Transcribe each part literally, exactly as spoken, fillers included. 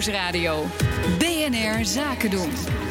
Nieuwsradio. B N R Zaken doen.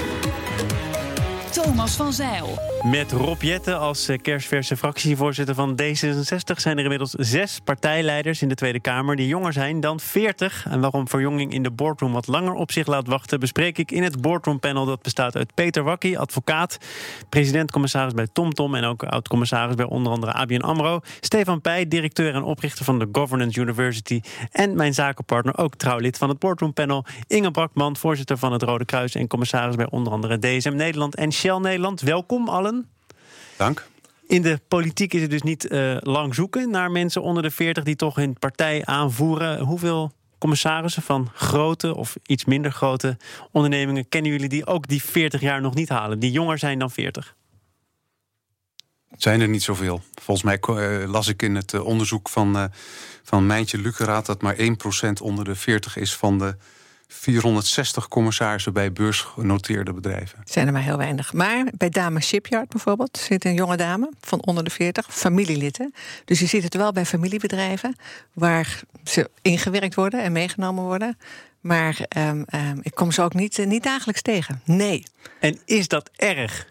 Thomas van Zeil. Met Rob Jetten als kerstverse fractievoorzitter van D zesenzestig... zijn er inmiddels zes partijleiders in de Tweede Kamer die jonger zijn dan veertig. En waarom verjonging in de boardroom wat langer op zich laat wachten... bespreek ik in het boardroompanel dat bestaat uit Peter Wakkie, advocaat... president-commissaris bij TomTom en ook oud-commissaris bij onder andere A B N AMRO... Stefan Peij, directeur en oprichter van de Governance University... en mijn zakenpartner, ook trouwlid van het boardroompanel... Inge Brakman, voorzitter van het Rode Kruis... en commissaris bij onder andere D S M Nederland en Shell Nederland. Welkom allen. Dank. In de politiek is het dus niet uh, lang zoeken naar mensen onder de veertig... die toch hun partij aanvoeren. Hoeveel commissarissen van grote of iets minder grote ondernemingen... kennen jullie die ook die veertig jaar nog niet halen? Die jonger zijn dan veertig? Zijn er niet zoveel. Volgens mij uh, las ik in het uh, onderzoek van, uh, van Mijntje Lukeraat... dat maar één procent onder de veertig is van de vierhonderdzestig commissarissen bij beursgenoteerde bedrijven. Zijn er maar heel weinig. Maar bij Dame Shipyard bijvoorbeeld zit een jonge dame van onder de veertig, familielid. Hè? Dus je ziet het wel bij familiebedrijven waar ze ingewerkt worden en meegenomen worden. Maar um, um, ik kom ze ook niet, uh, niet dagelijks tegen. Nee. En is dat erg?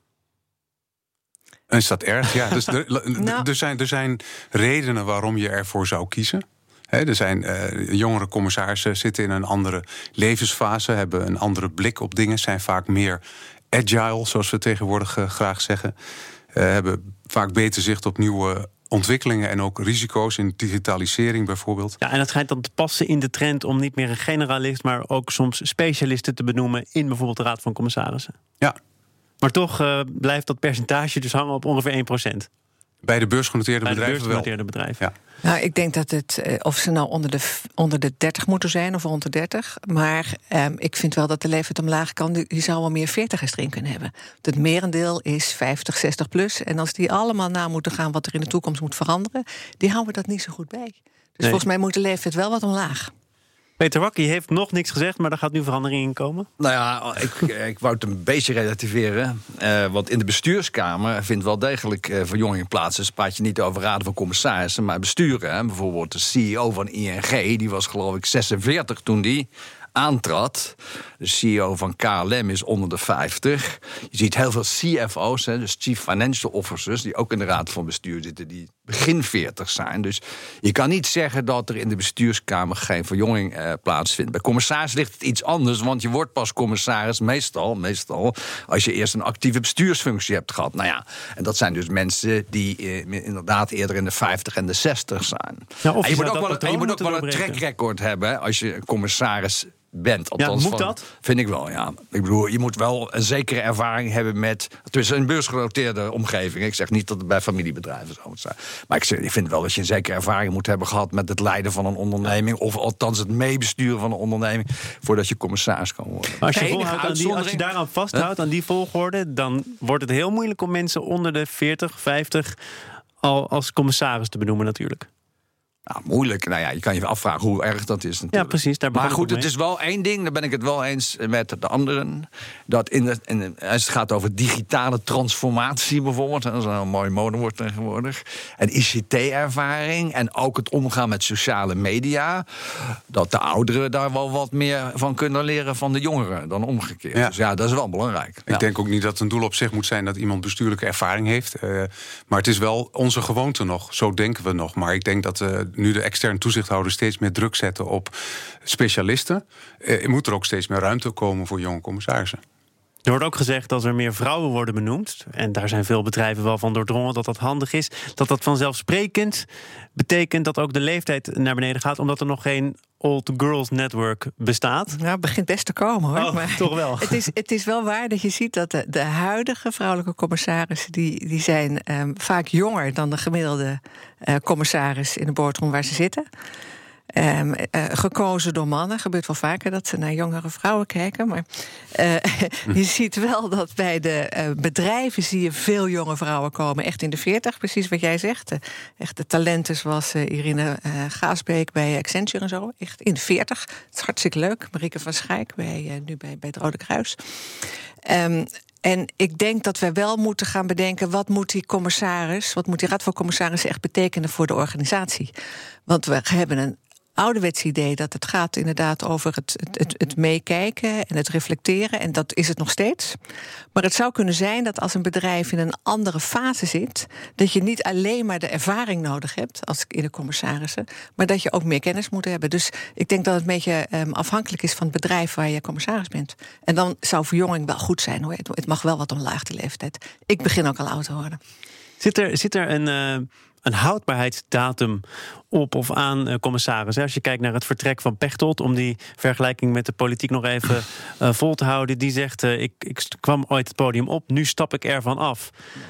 Is dat erg? Ja, dus er, nou. er, zijn, er zijn redenen waarom je ervoor zou kiezen. He, er zijn uh, jongere commissarissen, zitten in een andere levensfase, hebben een andere blik op dingen, zijn vaak meer agile, zoals we tegenwoordig uh, graag zeggen. Uh, hebben vaak beter zicht op nieuwe ontwikkelingen en ook risico's in digitalisering bijvoorbeeld. Ja, en het schijnt dan te passen in de trend om niet meer een generalist, maar ook soms specialisten te benoemen in bijvoorbeeld de Raad van Commissarissen. Ja. Maar toch uh, blijft dat percentage dus hangen op ongeveer één procent. Bij de beursgenoteerde Bij de bedrijven beursgenoteerde bedrijven. Ja. Nou, ik denk dat het, uh, of ze nou onder de, onder de dertig moeten zijn of rond de dertig. Maar um, ik vind wel dat de leeftijd omlaag kan. Je zou wel meer veertigers erin kunnen hebben. Het merendeel is vijftig, zestig plus. En als die allemaal na moeten gaan wat er in de toekomst moet veranderen, die houden dat niet zo goed bij. Dus nee. Volgens mij moet de leeftijd wel wat omlaag. Peter Wakkie heeft nog niks gezegd, maar er gaat nu verandering in komen. Nou ja, ik, ik wou het een beetje relativeren. Uh, want in de bestuurskamer vindt wel degelijk uh, verjonging plaats. Dus praat je niet over raden van commissarissen, maar besturen. Hè. Bijvoorbeeld de C E O van I N G, die was geloof ik zesenveertig toen die aantrad. De C E O van K L M is onder de vijftig. Je ziet heel veel C F O's, hè, dus Chief Financial Officers, die ook in de raad van bestuur zitten, die begin veertig zijn. Dus je kan niet zeggen dat er in de bestuurskamer geen verjonging eh, plaatsvindt. Bij commissaris ligt het iets anders, want je wordt pas commissaris meestal, meestal als je eerst een actieve bestuursfunctie hebt gehad. Nou ja, en dat zijn dus mensen die eh, inderdaad eerder in de vijftig en de zestig zijn. Ja, of en je moet je ook wel, en je moet ook wel een track record hebben hè, als je een commissaris bent. Althans, ja, moet van, dat? Vind ik wel, ja. Ik bedoel, je moet wel een zekere ervaring hebben met, tussen een beursgenoteerde omgeving. Ik zeg niet dat het bij familiebedrijven zo moet zijn. Maar ik, zeg, ik vind wel dat je een zekere ervaring moet hebben gehad met het leiden van een onderneming, of althans het meebesturen van een onderneming, voordat je commissaris kan worden. Maar als je, volhoudt aan die, als je daaraan vasthoudt, huh? aan die volgorde, dan wordt het heel moeilijk om mensen onder de veertig, vijftig al als commissaris te benoemen natuurlijk. Nou, moeilijk. Nou ja, je kan je afvragen hoe erg dat is natuurlijk. Ja, precies. Daar maar goed, het is wel één ding, daar ben ik het wel eens met de anderen. Dat in de, in de, als het gaat over digitale transformatie bijvoorbeeld, dat is een mooi modewoord tegenwoordig, en I C T-ervaring en ook het omgaan met sociale media, dat de ouderen daar wel wat meer van kunnen leren van de jongeren dan omgekeerd. Ja. Dus ja, dat is wel belangrijk. Ik ja. denk ook niet dat het een doel op zich moet zijn dat iemand bestuurlijke ervaring heeft. Uh, maar het is wel onze gewoonte nog. Zo denken we nog. Maar ik denk dat uh, nu de externe toezichthouder steeds meer druk zetten op specialisten, eh, moet er ook steeds meer ruimte komen voor jonge commissarissen. Er wordt ook gezegd dat er meer vrouwen worden benoemd. En daar zijn veel bedrijven wel van doordrongen dat dat handig is. Dat dat vanzelfsprekend betekent dat ook de leeftijd naar beneden gaat, omdat er nog geen Old Girls Network bestaat. Nou, het begint best te komen, hoor. Oh, maar toch wel. Het is, het is wel waar dat je ziet dat de, de huidige vrouwelijke commissarissen, die, die zijn um, vaak jonger dan de gemiddelde uh, commissaris in de boardroom waar ze zitten. Um, uh, gekozen door mannen. Gebeurt wel vaker dat ze naar jongere vrouwen kijken. Maar uh, je ziet wel dat bij de uh, bedrijven zie je veel jonge vrouwen komen. Echt in de veertig, precies wat jij zegt. Uh, echt de talenten zoals uh, Irine uh, Gaasbeek bij Accenture en zo. Echt in de veertig. Het is hartstikke leuk. Marieke van Schijk bij, uh, nu bij, bij het Rode Kruis. Um, En ik denk dat we wel moeten gaan bedenken, wat moet die commissaris, wat moet die raad van commissarissen echt betekenen voor de organisatie? Want we hebben een ouderwets idee dat het gaat inderdaad over het, het, het, het meekijken en het reflecteren. En dat is het nog steeds. Maar het zou kunnen zijn dat als een bedrijf in een andere fase zit, dat je niet alleen maar de ervaring nodig hebt als in de commissarissen, maar dat je ook meer kennis moet hebben. Dus ik denk dat het een beetje um, afhankelijk is van het bedrijf waar je commissaris bent. En dan zou verjonging wel goed zijn hoor. Het mag wel wat omlaag de leeftijd. Ik begin ook al oud te worden. Zit er, zit er een, uh, een houdbaarheidsdatum op of aan uh, commissaris? Als je kijkt naar het vertrek van Pechtold, om die vergelijking met de politiek nog even uh, vol te houden. Die zegt, uh, ik, ik kwam ooit het podium op, nu stap ik ervan af.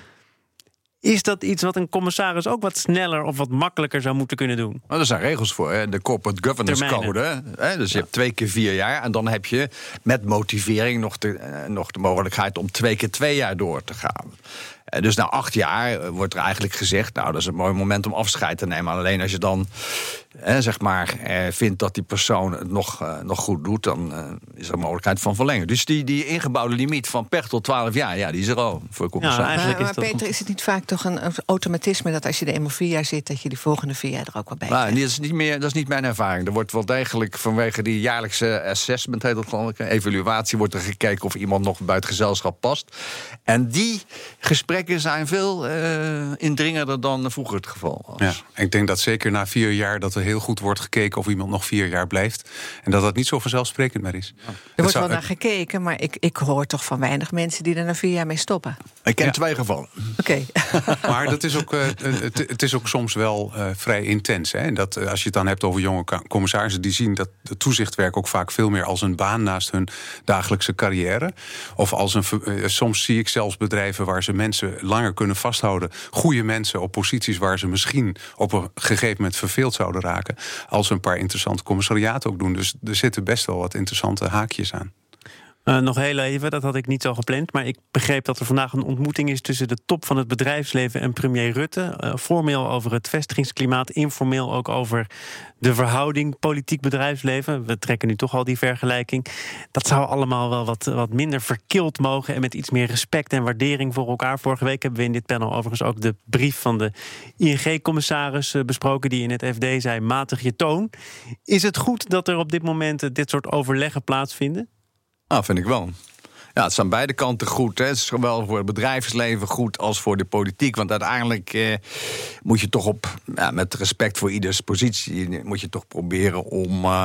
Is dat iets wat een commissaris ook wat sneller of wat makkelijker zou moeten kunnen doen? Nou, er zijn regels voor, hè? De Corporate Governance Code. Hè? Dus je ja. hebt twee keer vier jaar. En dan heb je met motivering nog de, uh, nog de mogelijkheid om twee keer twee jaar door te gaan. Uh, dus na acht jaar uh, wordt er eigenlijk gezegd, nou, dat is een mooi moment om afscheid te nemen. Alleen als je dan uh, zeg maar uh, vindt dat die persoon het nog, uh, nog goed doet, dan uh, is er een mogelijkheid van verlengen. Dus die, die ingebouwde limiet van Pechtold twaalf jaar, ja, die is er al voor de commissaris. Ja, maar is maar dat Peter, is het niet vaak toch een automatisme dat als je er eenmaal vier jaar zit, dat je die volgende vier jaar er ook wel bij nou, dat is niet meer, dat is niet mijn ervaring. Er wordt wel degelijk vanwege die jaarlijkse assessment, heet dat geloof ik, evaluatie, wordt er gekeken of iemand nog buiten gezelschap past. En die gesprekken zijn veel uh, indringender dan vroeger het geval was. Ja, ik denk dat zeker na vier jaar dat er heel goed wordt gekeken of iemand nog vier jaar blijft. En dat dat niet zo vanzelfsprekend meer is. Ja. Er wordt zou, wel naar gekeken, maar ik, ik hoor toch van weinig mensen die er na vier jaar mee stoppen. Ik ken ja. twee gevallen. Oké. Okay. Maar dat is ook, uh, het, het is ook soms wel uh, vrij intens. Hè? En dat, uh, als je het dan hebt over jonge commissarissen, die zien dat het toezichtwerk ook vaak veel meer als een baan naast hun dagelijkse carrière. Of als een, uh, soms zie ik zelfs bedrijven waar ze mensen langer kunnen vasthouden. Goede mensen op posities waar ze misschien op een gegeven moment verveeld zouden raken. Als ze een paar interessante commissariaten ook doen. Dus er zitten best wel wat interessante haakjes aan. Uh, nog heel even, dat had ik niet zo gepland. Maar ik begreep dat er vandaag een ontmoeting is tussen de top van het bedrijfsleven en premier Rutte. Uh, formeel over het vestigingsklimaat, informeel ook over de verhouding politiek-bedrijfsleven. We trekken nu toch al die vergelijking. Dat zou allemaal wel wat, wat minder verkild mogen en met iets meer respect en waardering voor elkaar. Vorige week hebben we in dit panel overigens ook de brief van de I N G-commissaris uh, besproken, die in het F D zei, matig je toon. Is het goed dat er op dit moment uh, dit soort overleggen plaatsvinden? Nou, vind ik wel. Ja, het is aan beide kanten goed. Hè. Het is zowel voor het bedrijfsleven goed als voor de politiek. Want uiteindelijk eh, moet je toch op, ja, met respect voor ieders positie, moet je toch proberen om, uh,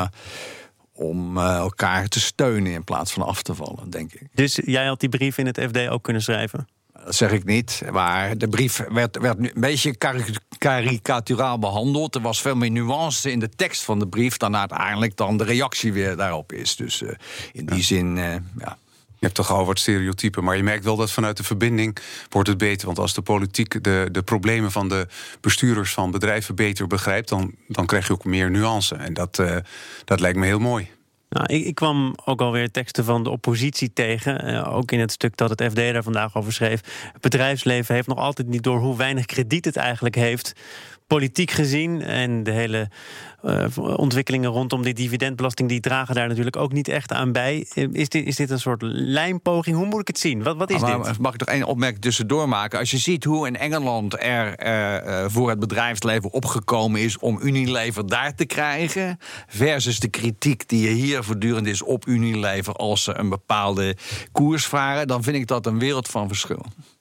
om uh, elkaar te steunen in plaats van af te vallen, denk ik. Dus jij had die brief in het F D ook kunnen schrijven? Dat zeg ik niet, maar de brief werd, werd nu een beetje karikaturaal behandeld. Er was veel meer nuance in de tekst van de brief dan uiteindelijk dan de reactie weer daarop is. Dus uh, in die ja. zin, uh, ja. Je hebt toch al wat stereotypen, maar je merkt wel dat vanuit de verbinding wordt het beter. Want als de politiek de, de problemen van de bestuurders van bedrijven beter begrijpt, dan, dan krijg je ook meer nuance. En dat, uh, dat lijkt me heel mooi. Nou, ik, ik kwam ook alweer teksten van de oppositie tegen. Uh, ook in het stuk dat het F D daar vandaag over schreef. Het bedrijfsleven heeft nog altijd niet door hoe weinig krediet het eigenlijk heeft, politiek gezien. En de hele uh, ontwikkelingen rondom die dividendbelasting, die dragen daar natuurlijk ook niet echt aan bij. Uh, is, dit, is dit een soort lijmpoging? Hoe moet ik het zien? Wat, wat is maar, dit? Mag ik toch één opmerking tussendoor maken? Als je ziet hoe in Engeland er uh, voor het bedrijfsleven opgekomen is om Unilever daar te krijgen, versus de kritiek die er hier voortdurend is op Unilever als ze een bepaalde koers varen, dan vind ik dat een wereld van verschil.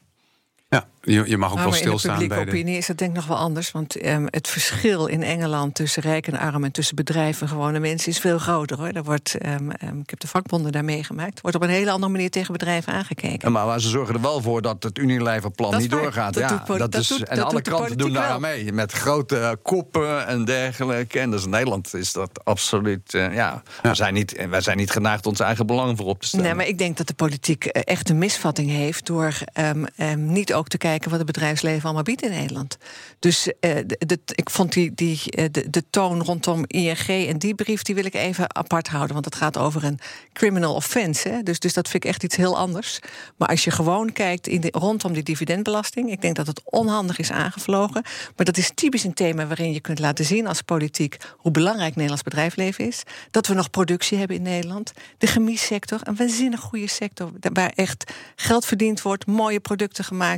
Ja, je, je mag ook nou, wel stilstaan bij de... in de publieke opinie is dat denk ik nog wel anders. Want um, het verschil in Engeland tussen rijk en arm en tussen bedrijven en gewone mensen is veel groter, hoor. Daar wordt, um, um, ik heb de vakbonden daar meegemaakt. Wordt op een hele andere manier tegen bedrijven aangekeken. Ja, maar, maar ze zorgen er wel voor dat het Unilever-plan niet waar. doorgaat. Dat ja, doet, dat dat is, doet, en dat alle kranten doen daar aan mee. Met grote uh, koppen en dergelijke. En dus in Nederland is dat absoluut... Uh, ja, ja. Wij, zijn niet, wij zijn niet geneigd ons eigen belang voorop te stellen. Nee, maar ik denk dat de politiek echt een misvatting heeft door um, um, niet ook te kijken wat het bedrijfsleven allemaal biedt in Nederland. Dus uh, de, de, ik vond die, die, de, de toon rondom I N G en die brief, die wil ik even apart houden. Want het gaat over een criminal offense. Hè? Dus, dus dat vind ik echt iets heel anders. Maar als je gewoon kijkt in de, rondom die dividendbelasting, ik denk dat het onhandig is aangevlogen. Maar dat is typisch een thema waarin je kunt laten zien als politiek hoe belangrijk Nederlands bedrijfsleven is. Dat we nog productie hebben in Nederland. De chemiesector, een waanzinnig goede sector, waar echt geld verdiend wordt, mooie producten gemaakt worden.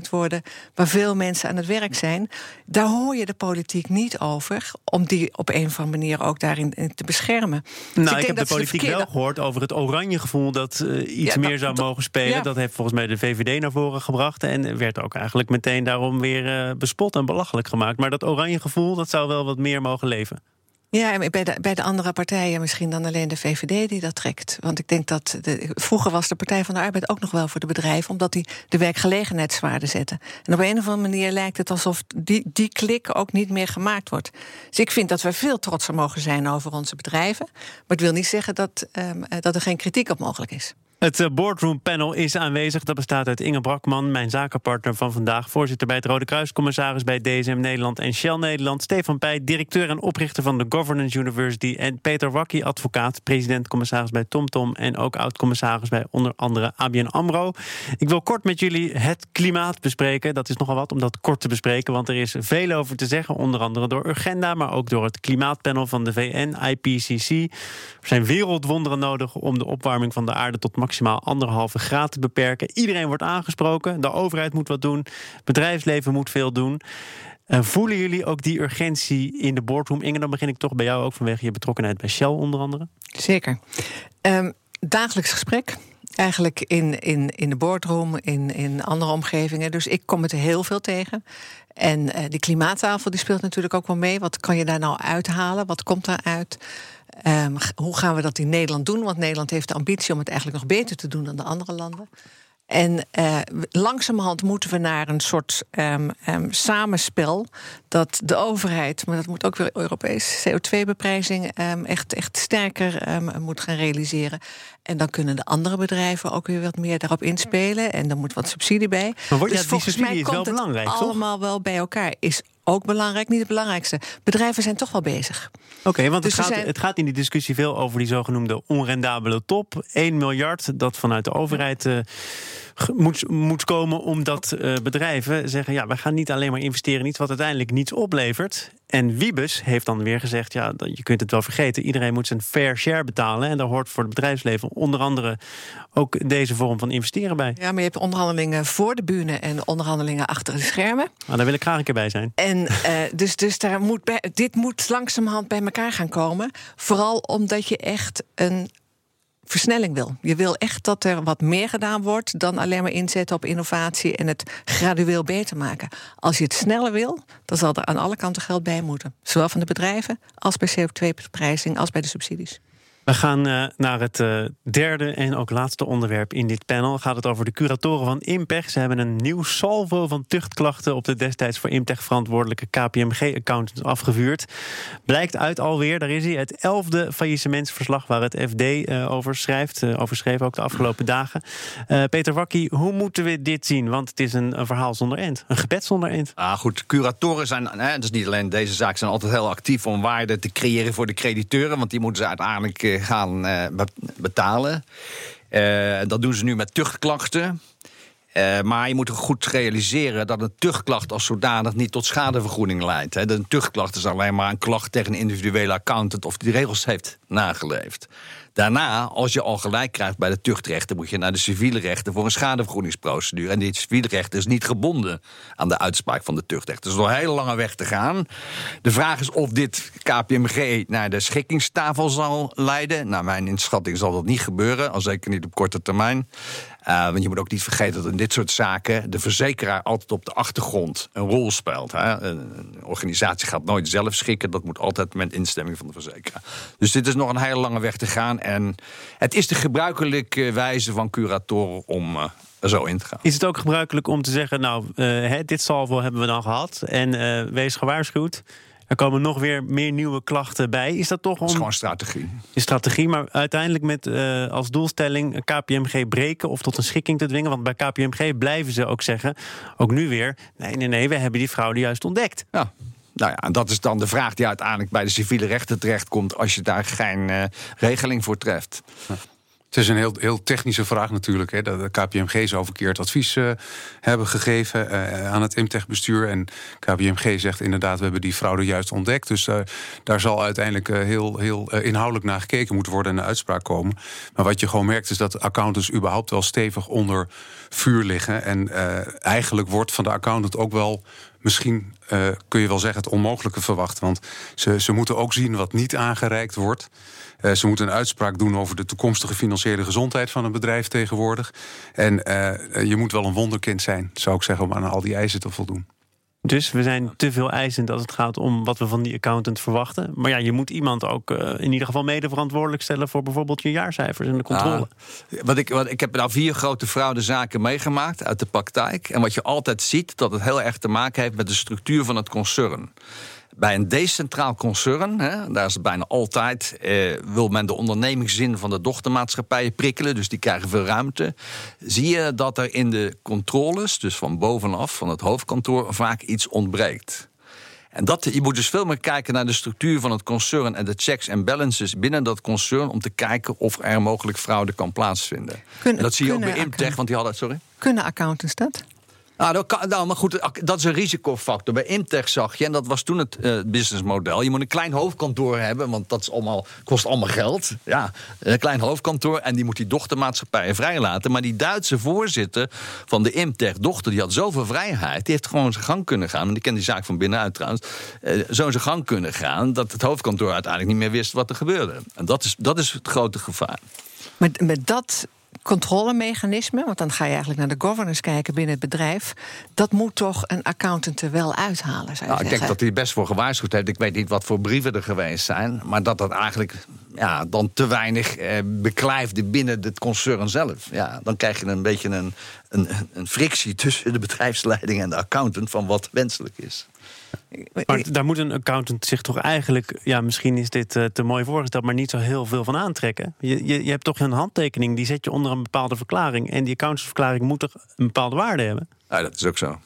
waar veel mensen aan het werk zijn. Daar hoor je de politiek niet over, om die op een of andere manier ook daarin te beschermen. Nou, dus ik, ik heb de politiek de verkeerde... wel gehoord over het oranje gevoel dat uh, iets ja, meer zou dat, mogen spelen. Ja. Dat heeft volgens mij de V V D naar voren gebracht en werd ook eigenlijk meteen daarom weer uh, bespot en belachelijk gemaakt. Maar dat oranje gevoel, dat zou wel wat meer mogen leven. Ja, bij de, bij de andere partijen misschien dan alleen de V V D die dat trekt. Want ik denk dat de, vroeger was de Partij van de Arbeid ook nog wel voor de bedrijven, omdat die de werkgelegenheidswaarde zetten. En op een of andere manier lijkt het alsof die, die klik ook niet meer gemaakt wordt. Dus ik vind dat we veel trotser mogen zijn over onze bedrijven. Maar het wil niet zeggen dat, um, dat er geen kritiek op mogelijk is. Het boardroom panel is aanwezig. Dat bestaat uit Inge Brakman, mijn zakenpartner van vandaag, voorzitter bij het Rode Kruis, commissaris bij D S M Nederland en Shell Nederland, Stefan Pij, directeur en oprichter van de Governance University, en Peter Wakkie, advocaat, president-commissaris bij TomTom en ook oud-commissaris bij onder andere A B N AMRO. Ik wil kort met jullie het klimaat bespreken. Dat is nogal wat om dat kort te bespreken, want er is veel over te zeggen, onder andere door Urgenda, maar ook door het klimaatpanel van de V N, I P C C. Er zijn wereldwonderen nodig om de opwarming van de aarde tot maximaal anderhalve graad te beperken. Iedereen wordt aangesproken. De overheid moet wat doen. Het bedrijfsleven moet veel doen. Uh, voelen jullie ook die urgentie in de boardroom? Inge, dan begin ik toch bij jou ook vanwege je betrokkenheid bij Shell onder andere. Zeker. Um, dagelijks gesprek. Eigenlijk in, in, in de boardroom, in, in andere omgevingen. Dus ik kom het er heel veel tegen. En uh, die klimaattafel die speelt natuurlijk ook wel mee. Wat kan je daar nou uithalen? Wat komt daaruit? Um, hoe gaan we dat in Nederland doen? Want Nederland heeft de ambitie om het eigenlijk nog beter te doen dan de andere landen. En uh, langzamerhand moeten we naar een soort um, um, samenspel dat de overheid, maar dat moet ook weer Europees, C O twee beprijzing um, echt, echt sterker um, moet gaan realiseren. En dan kunnen de andere bedrijven ook weer wat meer daarop inspelen. En dan moet wat subsidie bij. Maar wordt, dus ja, die subsidie is wel belangrijk, toch? Allemaal wel bij elkaar is ook belangrijk, niet het belangrijkste. Bedrijven zijn toch wel bezig. Oké, okay, want dus het, gaat, zijn... het gaat in die discussie veel over die zogenoemde onrendabele top. één miljard dat vanuit de overheid uh, moet, moet komen omdat uh, bedrijven zeggen, ja, wij gaan niet alleen maar investeren in iets wat uiteindelijk niets oplevert. En Wiebes heeft dan weer gezegd, ja, je kunt het wel vergeten, iedereen moet zijn fair share betalen. En daar hoort voor het bedrijfsleven onder andere ook deze vorm van investeren bij. Ja, maar je hebt onderhandelingen voor de bühne en onderhandelingen achter de schermen. Nou, daar wil ik graag een keer bij zijn. En uh, dus, dus daar moet bij, dit moet langzamerhand bij elkaar gaan komen. Vooral omdat je echt een versnelling wil. Je wil echt dat er wat meer gedaan wordt dan alleen maar inzetten op innovatie en het gradueel beter maken. Als je het sneller wil, dan zal er aan alle kanten geld bij moeten. Zowel van de bedrijven als bij C O twee beprijzing als bij de subsidies. We gaan uh, naar het uh, derde en ook laatste onderwerp in dit panel. Gaat het over de curatoren van Impech. Ze hebben een nieuw salvo van tuchtklachten op de destijds voor Impech verantwoordelijke K P M G-accountant afgevuurd. Blijkt uit alweer, daar is hij, het elfde faillissementsverslag waar het F D uh, over schrijft. Uh, over schreef ook de afgelopen dagen. Uh, Peter Wakkie, hoe moeten we dit zien? Want het is een, een verhaal zonder eind. Een gebed zonder eind. Ah, goed, curatoren zijn, hè, dus niet alleen deze zaak, zijn altijd heel actief om waarde te creëren voor de crediteuren. Want die moeten ze uiteindelijk uh, gaan uh, betalen. Uh, dat doen ze nu met tuchtklachten. Uh, maar je moet goed realiseren dat een tuchtklacht als zodanig niet tot schadevergoeding leidt. Hè. Een tuchtklacht is alleen maar een klacht tegen een individuele accountant of die de regels heeft nageleefd. Daarna, als je al gelijk krijgt bij de tuchtrechten, moet je naar de civiele rechten voor een schadevergoedingsprocedure. En die civiele rechten is niet gebonden aan de uitspraak van de tuchtrechter. Dus er is nog een hele lange weg te gaan. De vraag is of dit K P M G naar de schikkingstafel zal leiden. Nou, mijn inschatting zal dat niet gebeuren, al zeker niet op korte termijn. Uh, want je moet ook niet vergeten dat in dit soort zaken de verzekeraar altijd op de achtergrond een rol speelt. Hè. Een organisatie gaat nooit zelf schikken, dat moet altijd met instemming van de verzekeraar. Dus dit is nog een hele lange weg te gaan. En het is de gebruikelijke wijze van curatoren om uh, er zo in te gaan. Is het ook gebruikelijk om te zeggen, nou, uh, dit salvo hebben we dan gehad en uh, wees gewaarschuwd. Er komen nog weer meer nieuwe klachten bij. Is dat toch om... Dat is gewoon strategie. Is strategie, maar uiteindelijk met uh, als doelstelling K P M G breken of tot een schikking te dwingen. Want bij K P M G blijven ze ook zeggen, ook nu weer, nee, nee, nee, we hebben die fraude juist ontdekt. Ja. Nou ja, en dat is dan de vraag die uiteindelijk bij de civiele rechten terechtkomt als je daar geen uh, regeling voor treft. Het is een heel, heel technische vraag natuurlijk. Hè. De K P M G zou verkeerd advies uh, hebben gegeven uh, aan het Imtech-bestuur. En K P M G zegt inderdaad, we hebben die fraude juist ontdekt. Dus uh, daar zal uiteindelijk uh, heel, heel uh, inhoudelijk naar gekeken moeten worden en een uitspraak komen. Maar wat je gewoon merkt is dat accountants überhaupt wel stevig onder vuur liggen. En uh, eigenlijk wordt van de accountant ook wel... Misschien uh, kun je wel zeggen het onmogelijke verwacht. Want ze, ze moeten ook zien wat niet aangereikt wordt. Uh, ze moeten een uitspraak doen over de toekomstige financiële gezondheid van een bedrijf tegenwoordig. En uh, je moet wel een wonderkind zijn, zou ik zeggen, om aan al die eisen te voldoen. Dus we zijn te veel eisend als het gaat om wat we van die accountant verwachten. Maar ja, je moet iemand ook uh, in ieder geval mede verantwoordelijk stellen voor bijvoorbeeld je jaarcijfers en de controle. Ah, wat ik, wat, ik heb nou vier grote fraudezaken meegemaakt uit de praktijk. En wat je altijd ziet, dat het heel erg te maken heeft met de structuur van het concern. Bij een decentraal concern, hè, daar is het bijna altijd... Eh, wil men de ondernemingszin van de dochtermaatschappijen prikkelen... dus die krijgen veel ruimte. Zie je dat er in de controles, dus van bovenaf, van het hoofdkantoor... vaak iets ontbreekt. En dat, je moet dus veel meer kijken naar de structuur van het concern... en de checks en balances binnen dat concern... om te kijken of er mogelijk fraude kan plaatsvinden. Kunnen, en dat zie je ook bij Imtech, want die hadden... Sorry? Kunnen accountants dat? Nou, dat kan, nou, maar goed, dat is een risicofactor. Bij Imtech zag je, en dat was toen het uh, businessmodel... je moet een klein hoofdkantoor hebben, want dat is allemaal, kost allemaal geld. Ja, een klein hoofdkantoor, en die moet die dochtermaatschappijen vrijlaten. Maar die Duitse voorzitter van de Imtech-dochter... die had zoveel vrijheid, die heeft gewoon zijn gang kunnen gaan... en die kent die zaak van binnenuit trouwens... Uh, zo zijn gang kunnen gaan, dat het hoofdkantoor uiteindelijk niet meer wist wat er gebeurde. En dat is, dat is het grote gevaar. Met, met dat... controlemechanisme, want dan ga je eigenlijk naar de governance kijken binnen het bedrijf. Dat moet toch een accountant er wel uithalen, zou je nou, ik zeggen? denk dat hij best voor gewaarschuwd heeft. Ik weet niet wat voor brieven er geweest zijn, maar dat dat eigenlijk ja, dan te weinig eh, beklijfde binnen het concern zelf. Ja, dan krijg je een beetje een, een, een frictie tussen de bedrijfsleiding en de accountant van wat wenselijk is. Maar daar moet een accountant zich toch eigenlijk... ja, misschien is dit uh, te mooi voorgesteld... maar niet zo heel veel van aantrekken. Je, je, je hebt toch een handtekening, die zet je onder een bepaalde verklaring... en die accountantsverklaring moet toch een bepaalde waarde hebben? Ja, dat is ook zo.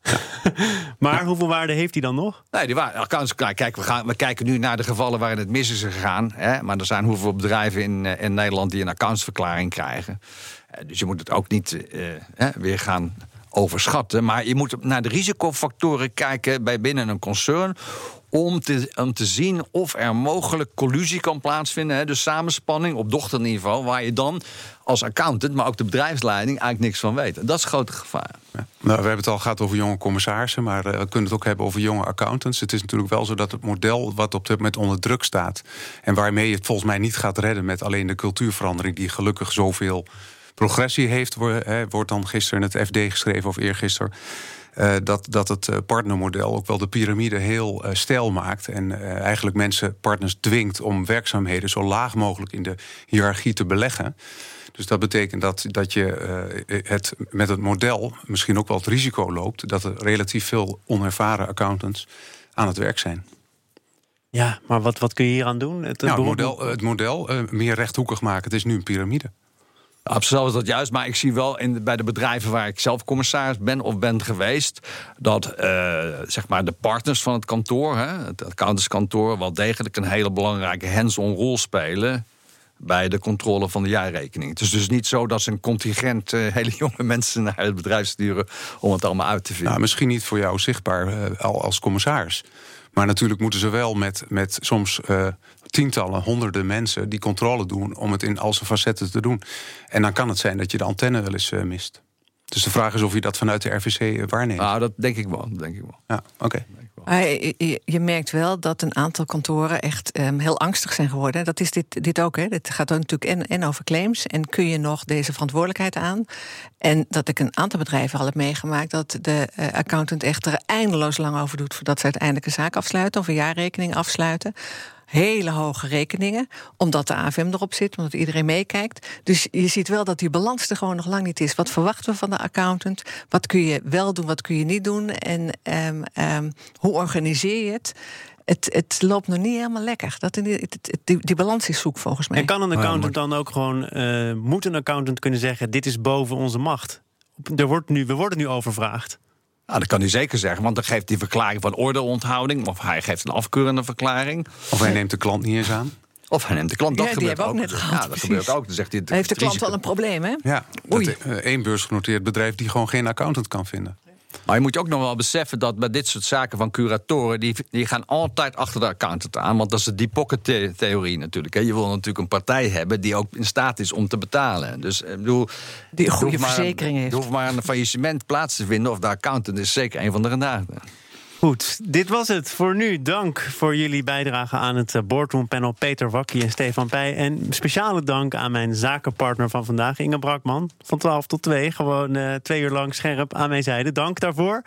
Maar hoeveel waarde heeft die dan nog? Nee, die waarde, accounts, kijk, we, gaan, we kijken nu naar de gevallen waarin het mis is gegaan. Hè, maar er zijn hoeveel bedrijven in, in Nederland... die een accountantsverklaring krijgen. Dus je moet het ook niet uh, hè, weer gaan... overschatten, maar je moet naar de risicofactoren kijken bij binnen een concern om te, om te zien of er mogelijk collusie kan plaatsvinden, hè, dus samenspanning op dochterniveau, waar je dan als accountant, maar ook de bedrijfsleiding eigenlijk niks van weet. Dat is het grote gevaar. Ja. Nou, we hebben het al gehad over jonge commissarissen, maar uh, we kunnen het ook hebben over jonge accountants. Het is natuurlijk wel zo dat het model wat op dit moment onder druk staat en waarmee je het volgens mij niet gaat redden met alleen de cultuurverandering die gelukkig zoveel progressie heeft, wordt dan gisteren in het F D geschreven of eergisteren. Uh, dat, dat het partnermodel ook wel de piramide heel uh, steil maakt. En uh, eigenlijk mensen, partners dwingt om werkzaamheden zo laag mogelijk in de hiërarchie te beleggen. Dus dat betekent dat, dat je uh, het met het model misschien ook wel het risico loopt dat er relatief veel onervaren accountants aan het werk zijn. Ja, maar wat, wat kun je hier aan doen? Het, nou, het model, het model uh, meer rechthoekig maken. Het is nu een piramide. Absoluut is dat juist, maar ik zie wel in, bij de bedrijven waar ik zelf commissaris ben of ben geweest, dat uh, zeg maar de partners van het kantoor, hè, het accountantskantoor, wel degelijk een hele belangrijke hands-on rol spelen bij de controle van de jaarrekening. Het is dus niet zo dat ze een contingent uh, hele jonge mensen naar het bedrijf sturen om het allemaal uit te vinden. Nou, misschien niet voor jou zichtbaar uh, al als commissaris. Maar natuurlijk moeten ze wel met, met soms uh, tientallen, honderden mensen die controle doen om het in al zijn facetten te doen. En dan kan het zijn dat je de antenne wel eens uh, mist. Dus de vraag is of je dat vanuit de R V C uh, waarneemt. Nou, dat denk ik wel. Dat denk ik wel. Ja, oké. Okay. Je, je merkt wel dat een aantal kantoren echt um, heel angstig zijn geworden. Dat is dit, dit ook, hè. Dit gaat dan natuurlijk en, en over claims. En kun je nog deze verantwoordelijkheid aan? En dat ik een aantal bedrijven al heb meegemaakt dat de uh, accountant echt er eindeloos lang over doet voordat ze uiteindelijk een zaak afsluiten of een jaarrekening afsluiten. Hele hoge rekeningen, omdat de A F M erop zit, omdat iedereen meekijkt. Dus je ziet wel dat die balans er gewoon nog lang niet is. Wat verwachten we van de accountant? Wat kun je wel doen, wat kun je niet doen? En um, um, hoe organiseer je het? Het, het loopt nog niet helemaal lekker. Dat, het, het, die, die balans is zoek volgens mij. En kan een accountant dan ook gewoon, uh, moet een accountant kunnen zeggen, dit is boven onze macht? Er wordt nu, we worden nu overvraagd. Nou, dat kan hij zeker zeggen, want dan geeft hij verklaring van ordeonthouding, of hij geeft een afkeurende verklaring. Of hij neemt de klant niet eens aan. Of hij neemt de klant. Dat Ja, die gebeurt hebben we ook ook. net gehad, Ja, dat precies. gebeurt ook. Dan zegt hij, het, Heeft de het klant risico- wel een probleem, hè? Ja, Oei. dat, uh, één beursgenoteerd bedrijf die gewoon geen accountant kan vinden. Maar je moet ook nog wel beseffen dat bij dit soort zaken van curatoren... die, die gaan altijd achter de accountant aan. Want dat is de deep pocket the- theorie natuurlijk. Hè. Je wil natuurlijk een partij hebben die ook in staat is om te betalen. Dus ik bedoel... Die een goede er hoeft maar- verzekering heeft. Er hoeft maar een faillissement plaats te vinden... of de accountant is zeker een van de gedaagden. Goed, dit was het voor nu. Dank voor jullie bijdrage aan het eh, Boardroom Panel Peter Wakkie en Stefan Pij. En speciale dank aan mijn zakenpartner van vandaag, Inge Brakman. Van twaalf tot twee, gewoon uh, twee uur lang scherp aan mijn zijde. Dank daarvoor.